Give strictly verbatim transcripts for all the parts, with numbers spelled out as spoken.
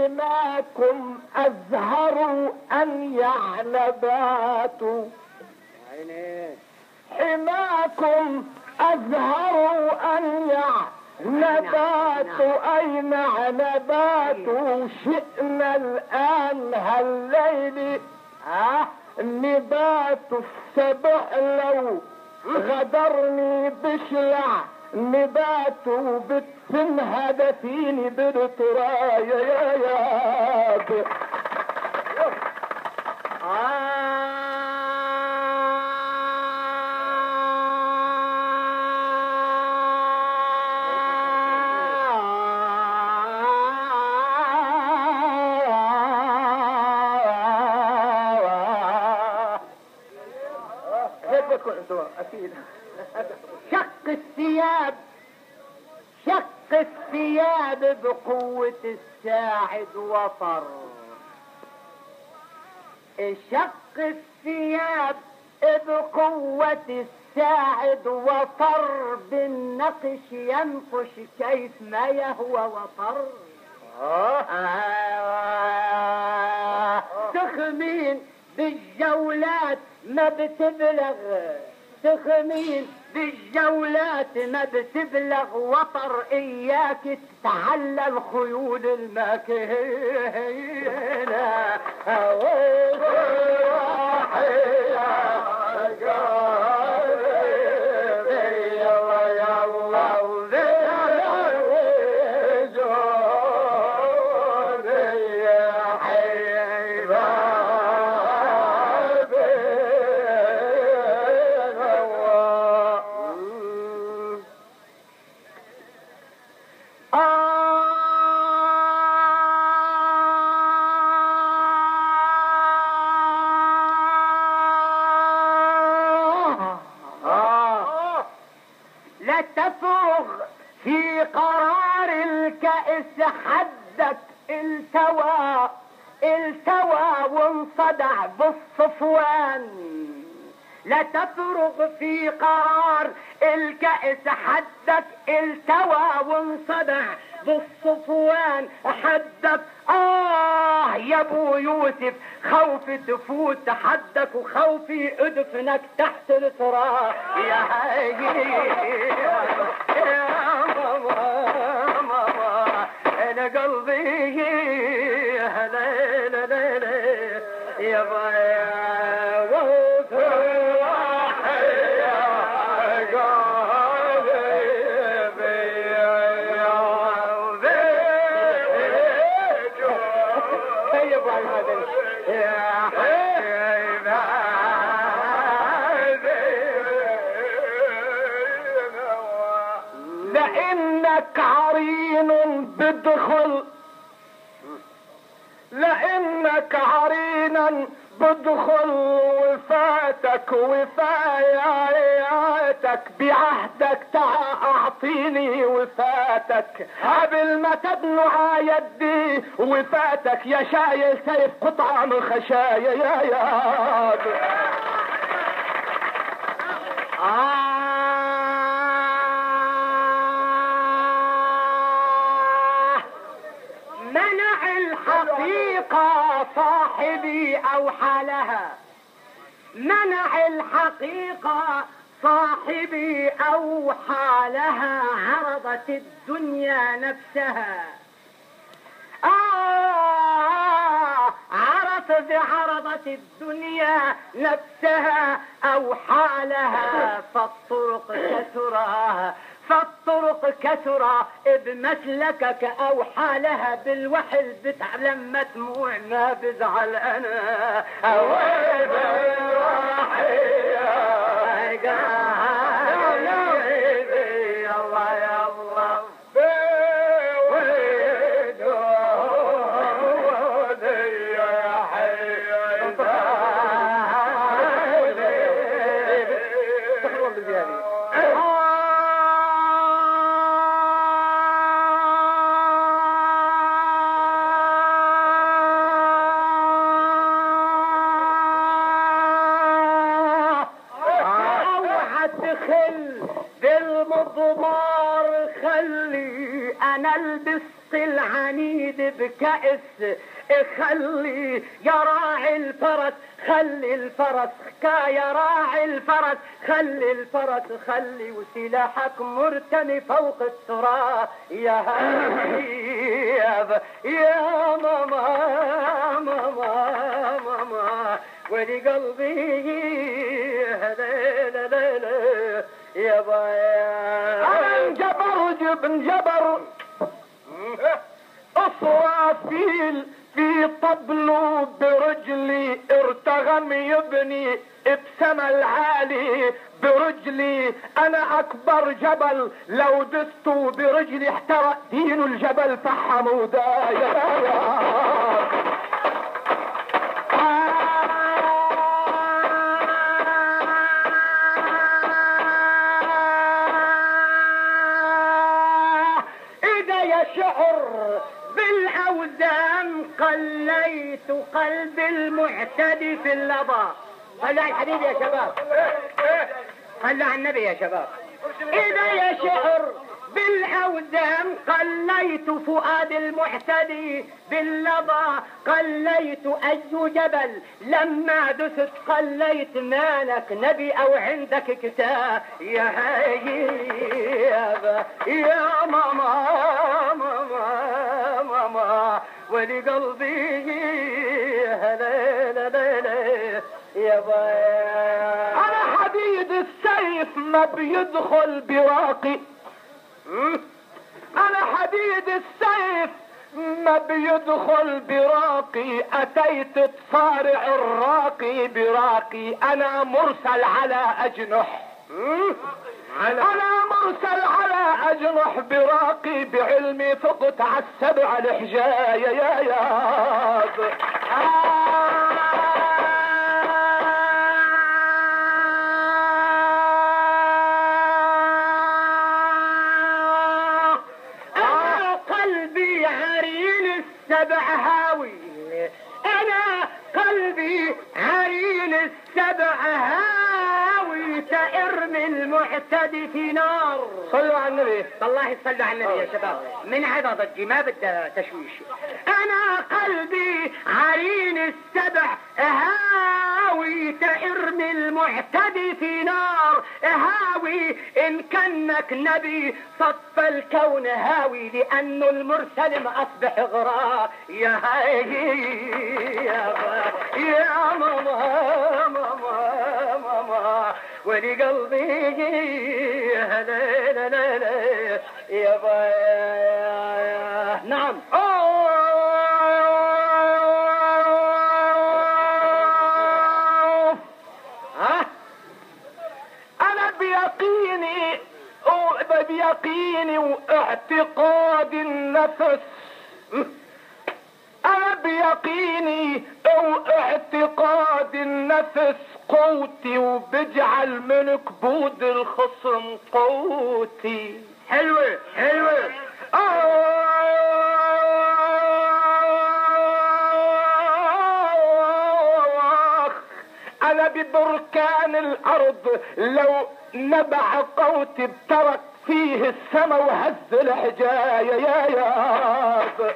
حماكم أزهروا أنيع نباتوا، حماكم أزهروا أنيع نباتوا، أينع نباتوا. شئنا الآن هالليل نبات السبع لو غدرني بشلع نباته بتسن هدفيني بالترايا يا يا شق الثياب شق الثياب بقوة الساعد وفر، شق الثياب بقوة الساعد وفر، بالنقش ينقش كيف ما يهوى وفر. تخمين بالجولات ما بتبلغ، تخمين بالجولات ما بتبلغ وطر، إياك تتعلى الخيول الماكينة. في قرار الكأس حدك التوى، التوى وانصدع بالصفوان. لا تفرغ في قرار الكأس حدك التوى وانصدع بالصفوان. حدك آه يا ابو يوسف خوفي تفوت حدك، وخوفي ادفنك تحت التراب. يا حبيبي يا ماما ماما انا قلبي لا لا لا لا يا بايا لأنك عرين بدخل، لأنك عرينا بدخل وفاتك وفاياتك بعهدك. تعا أعطيني وفاتك قبل ما تدنع يدي وفاتك. يا شايل سيف قطعة من خشايا يا ياد. آه منع الحقيقة صاحبي أوحى لها، منع الحقيقة صاحبي أوحى لها. عرضت الدنيا نفسها، آه عرضت عرضت الدنيا نفسها أوحى لها. فالطرق كثرة فالطرق كثرة بمسلكك أوحى لها. بالوحل بتعلم مسموع ما بزعل أنا أوي بالوحي الله يا الله انا البسط العنيد بكأس خلي يا راعي الفرس خلي الفرس يا راعي الفرس خلي الفرس خلي وسلاحك مرتمي فوق التراب يا يا يا ماما ماما ماما ولي قلبي لا لا لا لا يا بايا انا انجبر جبن جبر اصرافيل في طبله برجلي ارتغم يبني بسما العالي برجلي انا اكبر جبل لو دستوا برجلي احترق دين الجبل فحموا دايا شعر بالاوزان قليت قلب المعتدي في اللظى. صلوا على الحبيب يا شباب، صلوا على النبي يا شباب. اذا يا شعر بالاوزان قليت فؤاد المعتدي باللظى قليت اي جبل لما دست قليت مالك نبي او عندك كتاب يا هيبه يا ماما ماما ماما ولي قلبي لا لا لا لا يا بايا انا حديد السيف ما بيدخل براقي انا حديد السيف ما بيدخل براقي اتيت تصارع الراقي براقي انا مرسل على اجنح انا مرسل على اجنح براقي بعلمي فقت على السبع الحجاية يا ياب سبع هاوي انا قلبي عرين السبع هاوي تأرمي المعتدي في نار. صلوا على النبي. والله صلوا على النبي يا شباب من عدا ضجي ما بدها تشويش. انا قلبي عرين السبع هاوي تأرمي المعتدي في نار هاوي ان كانك نبي صف الكون هاوي لانه المرسل ما اصبح غراب يا هاي يا يا ماما ماما ماما ولي قلبي لا لا لا لا يا بايا. نعم ها انا بيقيني بيقيني واعتقاد النفس انا بيقيني واعتقاد النفس قوتي وبجعل من كبود الخصم قوتي. حلوة حلوة انا ببركان الارض لو نبع قوتي بترك فيه السما وهز الحجاية يا ياب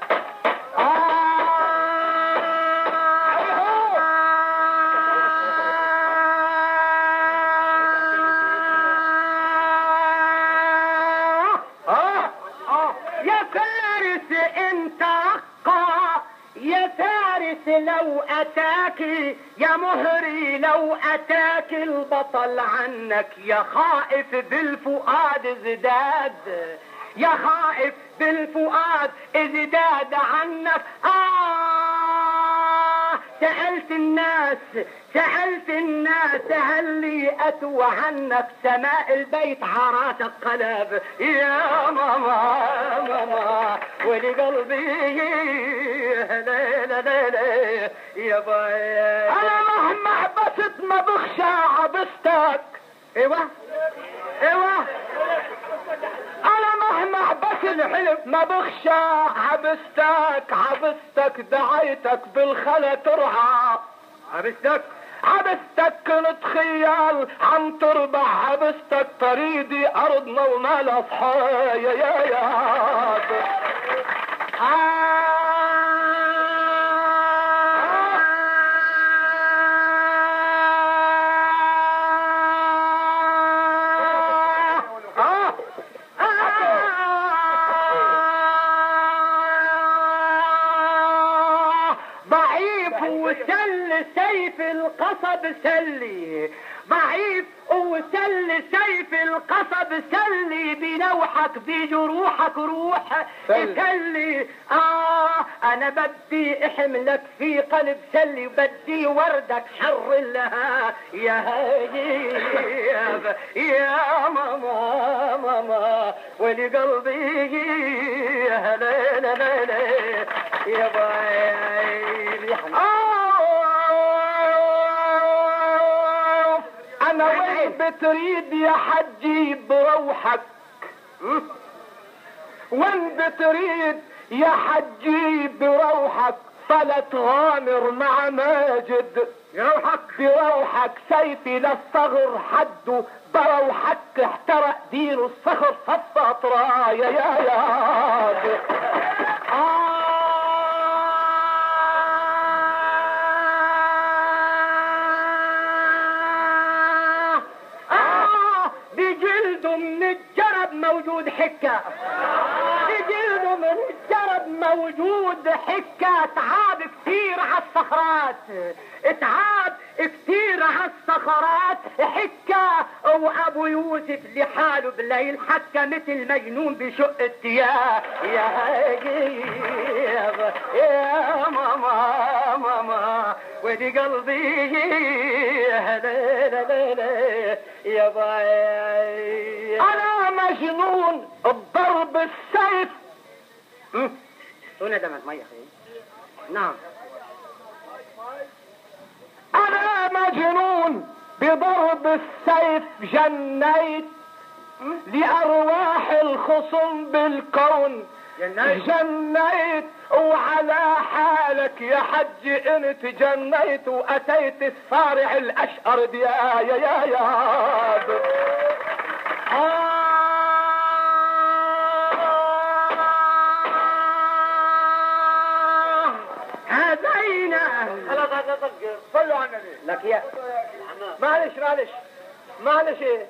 لو اتاك يا مهري لو اتاك البطل عنك يا خائف بالفؤاد ازداد يا خائف بالفؤاد ازداد عنك آه سألت الناس سألت الناس هل لي أتوى عنك سماء البيت عراتك قلب يا ماما ماما ولقلبي لا لا لا لا يا بايا. أنا مهما عبست ما بخشى عبستك. ايوه ايوه أنا مهما عبست الحلف ما بخشى عبستك عبستك دعيتك بالخلا ترعى عبستك عبستك كنت خيال عم تربح عبستك طريدي ارضنا ومال اصحايا يا يا وسل سيف القصب سلي، ضعيف وسل سيف القصب سلي، بنوحك بجروحك روح سلي. اه انا بدي احملك في قلب سلي، بدي وردك حر لها يا هاجيب يا ماما ماما ولقلبي يا لا لا لا لا يا باي. انا وين بتريد يا حجي بروحك؟ وين بتريد يا حجي بروحك؟ طلت غامر مع ماجد يروحك بروحك سيفي للصغر حده، بروحك احترق دير الصخر صفى طرايا يا يا آه آه بجلده من الجرب موجود حكة، بجلده من الجرب موجود حكة. تعاب كتير عالصخرات، تعاب كتير عالصخرات حكة. وابو يوسف لحاله بالليل حكى مثل مجنون بشق التياه يا هاجيب يا ماما ماما ودي قلبي لا لا لا لا يا باي. انا مجنون بضرب السيف. هنا دمت مي اخي. نعم انا مجنون بضرب السيف، جنيت لارواح الخصم بالكون جنيت جنيت وعلى حالك يا حج انت جنيت، واتيت الصارع الاشقر يا يا يا يا هذينا خلاص هذا طق صلوا على النبي لك يا معلش معلش معلش ايه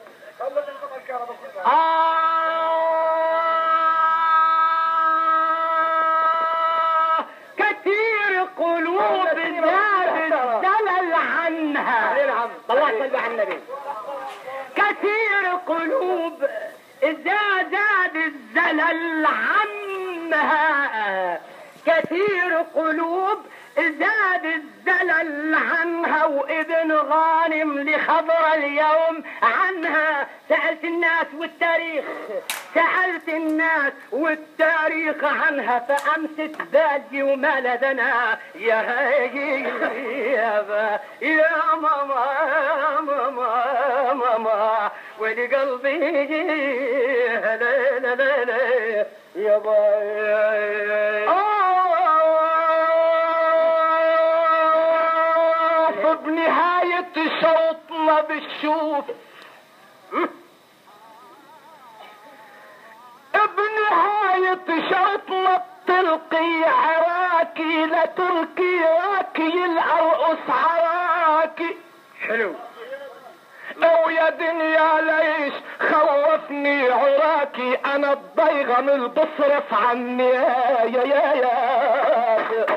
آه كثير قلوب زاد الزلل عنها. الله يصلي على النبي. كثير قلوب إذا زاد الزلل عنها، كثير قلوب زاد الزلل عنها. وابن غانم لخبر اليوم عنها. سألت الناس والتاريخ، سألت الناس والتاريخ عنها، فأمست بالي وما لدنا يا هاي يا يا ماما ماما ماما ولقلبي لا لا لا لا يا باي. بنهاية شوطنا بالشوف، بنهاية شوطنا تلقي عراكي لتركي راكي الأرقص عراكي. حلو ويا دنيا ليش خوفني عراكي، انا الضيغم اللي بصرف عني يا يا يا, يا.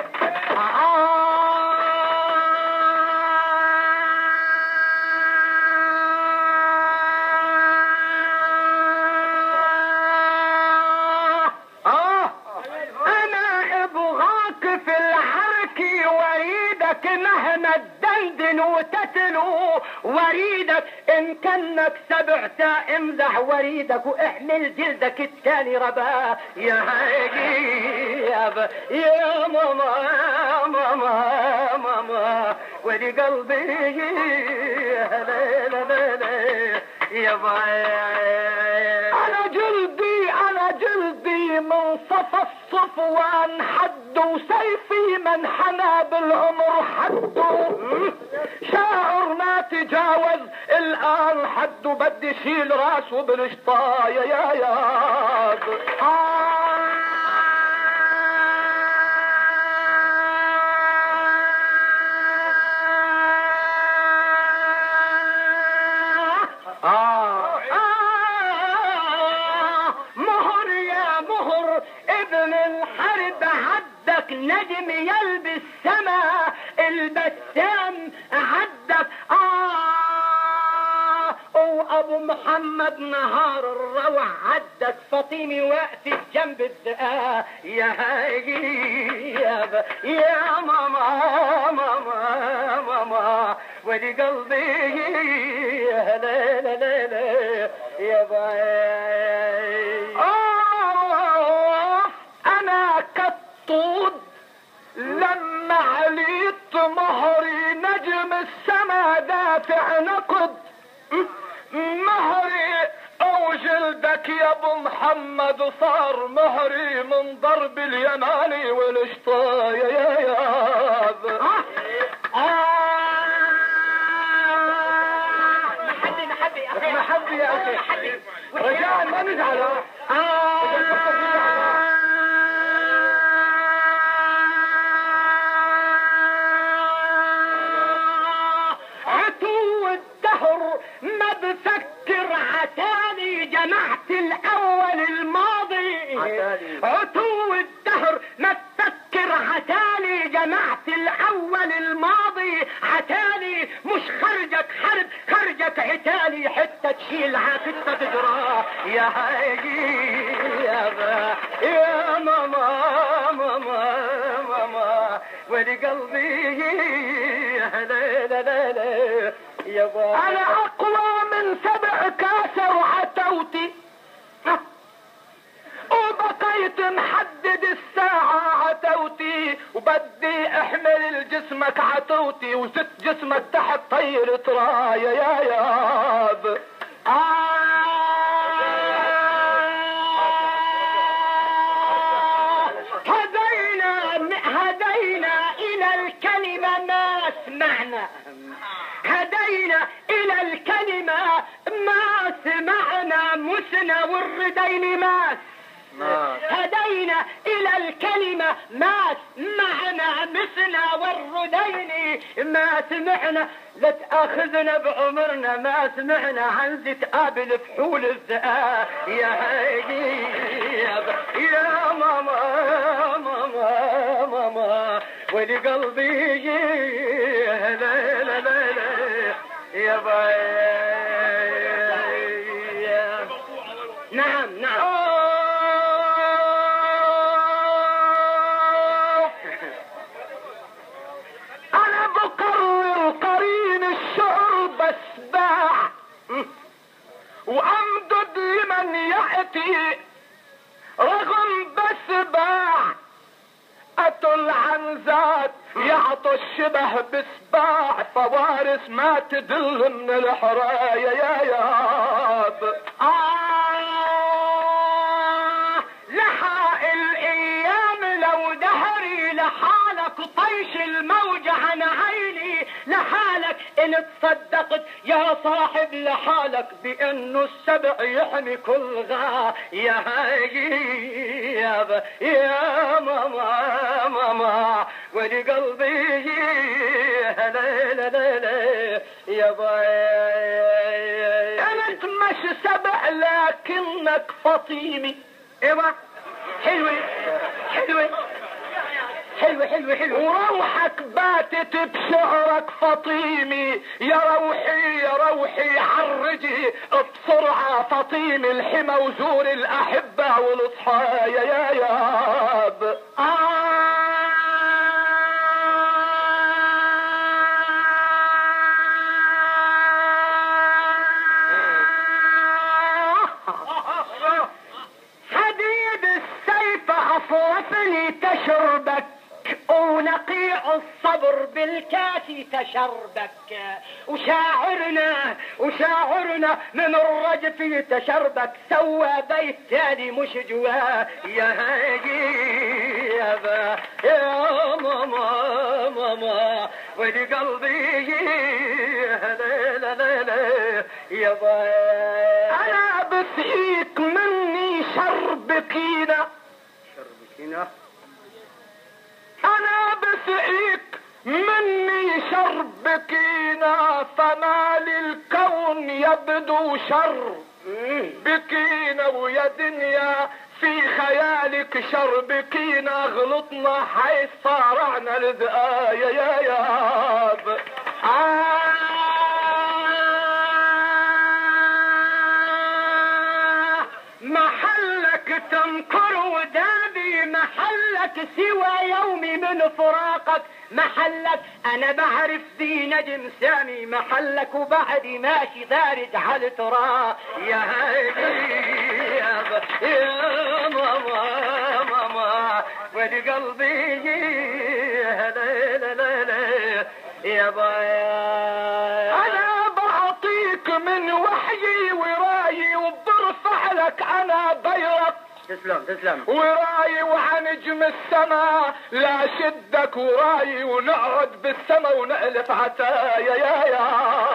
مهما تدندن وتتلو وريدك ان كانك سبعت امزح وريدك واحمل جلدك التاني رباه يا عجيب يا ماما ماما ماما ودي قلبي لا لا لا لا يا باي. انا جلدي انا جلدي من صف الصفوان حد، وسيفي من حنى بالعمر حده. شاعر ما تجاوز الان حده، بدي شيل راسه بالشطايا يا يا بعدك نجم يلبس سما البسام عدك آه وأبو محمد نهار الروع عدك فاطمي واقفة جنب الدقاء يا هاجي يا, يا ماما ماما ماما ودي قلبي يا لا لا لا لا يا باي آه أنا كالطود لما عليت مهري نجم السما دافع نقد مهري او جلدك يا ابو محمد صار مهري من ضرب اليماني والشطايا يا ياب محبي محبي يا اخي محبي يا اخي رجاء ما نزعل ما بفكر عتالي جمعت الاول الماضي عتو الدهر ما بفكر عتالي جمعت الاول الماضي عتالي مش خرجك حرب خرجك عتالي حتى تشيل عاكتة تجرى يا هاجي يا با يا ماما ماما ماما ولي قلبي لا لا لا لا انا اقوى من سبع كاسر وعتوتي وبقيت محدد الساعة عتوتي وبدي احمل الجسمك عتوتي وست جسمك تحت طير راية يا ياب هدينا هدينا الى الكلمة ما سمعنا هدينا الى الكلمة ما سمعنا مسنا والردين ماس هدينا الى الكلمة ما سمعنا مسنا والردين ما سمعنا لا تاخذنا بعمرنا ما سمعنا عن تقابل فحول الذئاب يا هاجي يا ماما ماما ماما ولي قلبي لا لا لا لا يا باي نعم نعم انا بقرر قرين الشعر بسباع وامدد لمن يأتي رغم بسباع اتل عن ذات يعطى الشبه بسباع فوارس ما تدل من الحرايا يا ياب آه لحق الايام لو دهري لحالك طيش الموج عن عيني لحالك ان تصدقت يا صاحب لحالك بانه السبع يحمي كل غا يا هاجي يا يا ماما ماما ولي قلبي لا لا لا لا يا باي انت مش سبع لكنك فطيمي ايوه حلوة حلوة حلوة حلوة حلوة وروحك باتت بشعرك فطيمي يا روحي يا روحي عرجي بسرعة فطيمي الحمى وزور الأحبة والصحايا يا ياب حديد السيف أفوفني تشربك ونقيع الصبر بالكاسي تشربك وشاعرنا وشاعرنا من الرجف تشربك سوى بيت تاني مش جواه يا هاجي يا با يا ماما ماما ولي قلبي لا لا لا لا يا با انا بسقيك مني شربكينا شربكينا انا بسقيك مني شربكينا فما للكون يبدو شر بكينا ويا دنيا في خيالك شر بكينا غلطنا حيث صارعنا الذئاية يا ياب. آه محلك تنكر ودادي، محلك سوى يومي من فراقك، محلك انا بعرف دي نجم سامي، محلك وبعدي ماشي دارج على تراب. يا هادي يا ماما ماما ودي قلبي لا لا لا لا يا بايا. انا بعطيك من وحيي ورايي وبرفع لك انا بيرق. تسلم تسلم. وراي وعن نجم السما لا شدك وراي ونقعد بالسما ونقلب عتايا يا يا.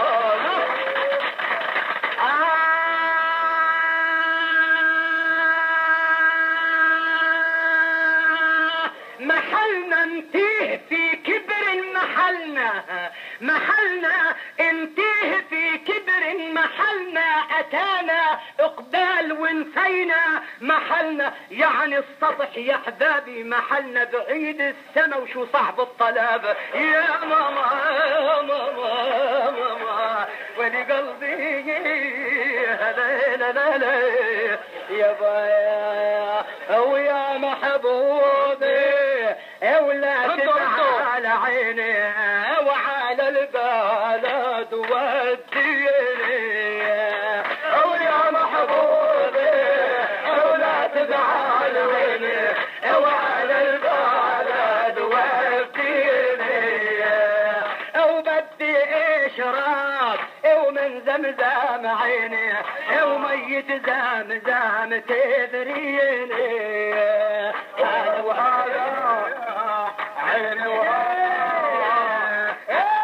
محلنا انتيه في كبر محلنا، محلنا انتيه في كبر محلنا، اتانا اقبال ونسينا محلنا، يعني السطح يا حبابي محلنا بعيد السما وشو صاحب الطلب. يا ماما ماما ماما ولي قلبي لا لا لا لا يا بايا ويا محبوبي ولا تدعى على عيني وعلى البلد وديني. ويا محبوبي ولا تدعى على عيني وعلى البلد وديني. وبدي اشرب ومن زمزم عيني وميت زمزم تدريني. هلا وهلا عيني وهلا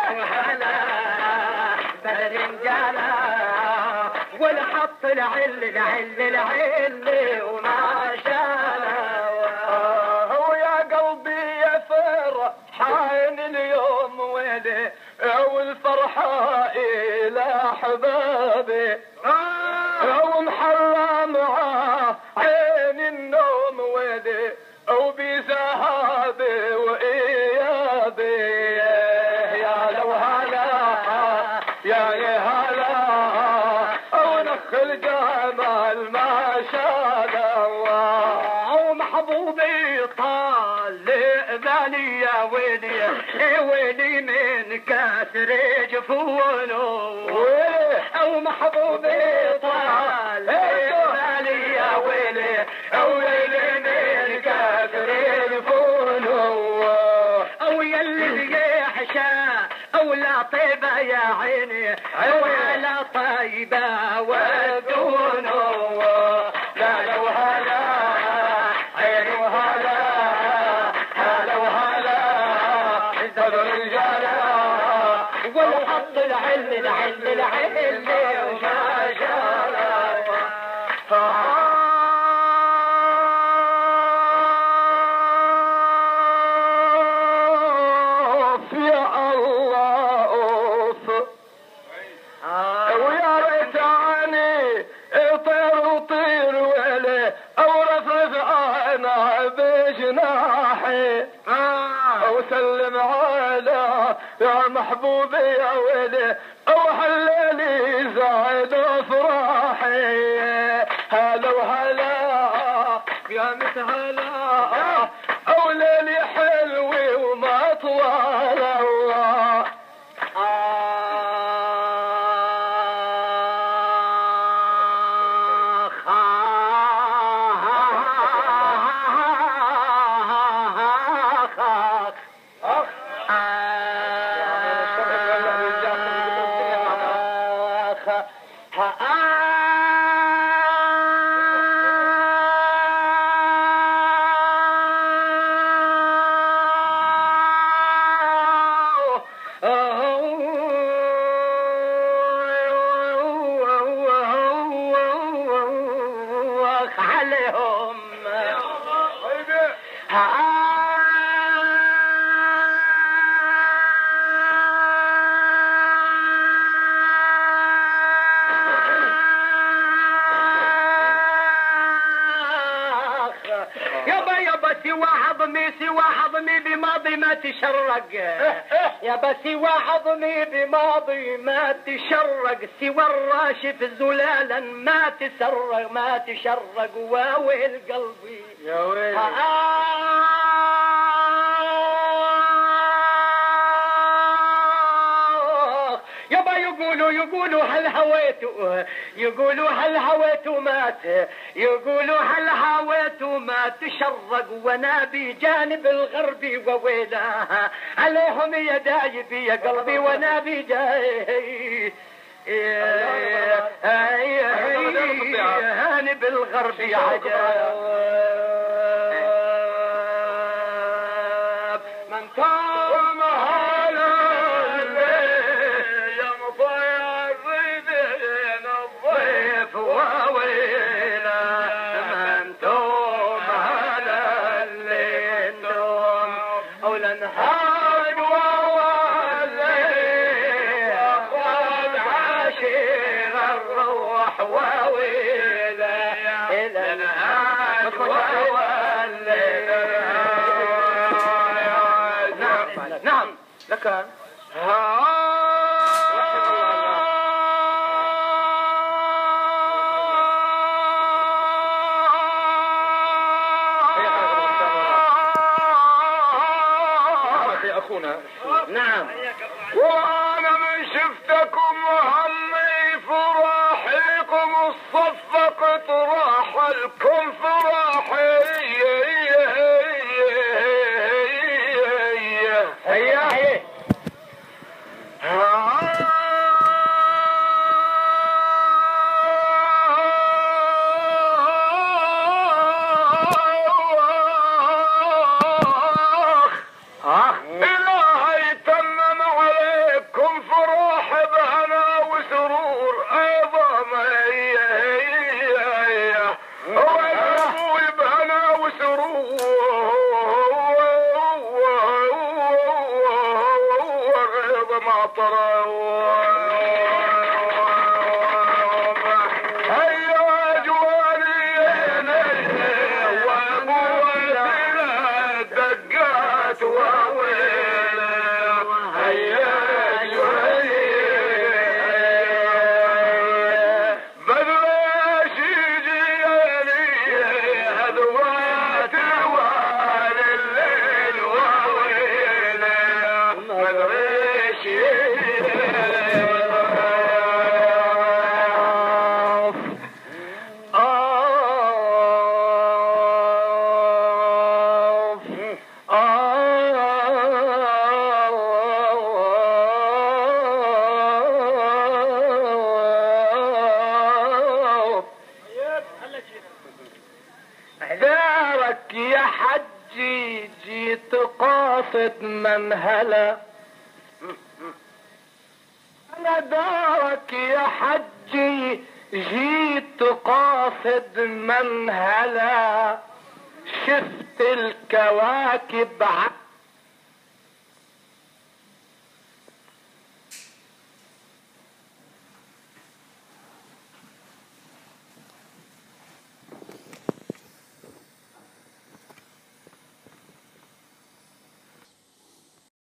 بدر جالا والحط العل العل العل وما شالا. ويا قلبي يا فرحان اليوم ويلي والفرحة إلى حبابي ومحرم معاه عين النوم ويلي وبذهابي وإيابي. يا لو هلا يا يا هلا ونخل جمال ما شاء الله. ومحبوبي طال بالي يا ويلي ويلي من كسر جفونه. ومحبوبي طال بالي يا ويلي ويلي من كسر جفونه. ويلي يحشى ولا طيبة يا عيني ولا طيبة ودونه. لا لو هلا عيني وهلا هلا وهلا بدر الجلا والحط العل العل العل وما شاء الله. يا الله اوف ويا ريتاني طير وطير ويلي او رفرف انا بجناحي وسلم على يا محبوبي يا ويلي وحللي زايد افراحي. هلا وهلا يا متهلا وليلي حلوي وما طوال الله. يابا يابا سوى عظمي سوى عظمي بماضي ما تشرق يابا سوى عظمي بماضي ما تشرق سوى الراشف زلالا ما تسرق ما تشرق واويل قلبي يا ويلي يابا يقولوا يقولوا هل هويتوا يقولوا هل هويتوا مات يقولوا هل هويتوا ما تشرق وانا بجانب الغربي وويلها عليهم يا دايب يا قلبي وانا بجانب جانب الغربي عجاب من توم هلا يا مضيفين الضيف وويلا من توم هلا اللي انتم اولا نهاج وولي اخوان عاشر الروح وويلا الى نهاج وولي نعم لك يا اخونا نعم وانا من شفتكم همي فراحكم الصفقت راح لكم فراحي هيا هيا إلهي تمم عليكم فراح بهنا وسرور عظام وقبول بهنا وسرور مطر هيا جواني وابو دقات وويل هيا جواني بدلاش يجيني هدوات وال الليل وويل بدلاش دارك يا حجي جيت قاصد من هلا انا دارك يا حجي جيت قاصد من هلا شفت الكواكب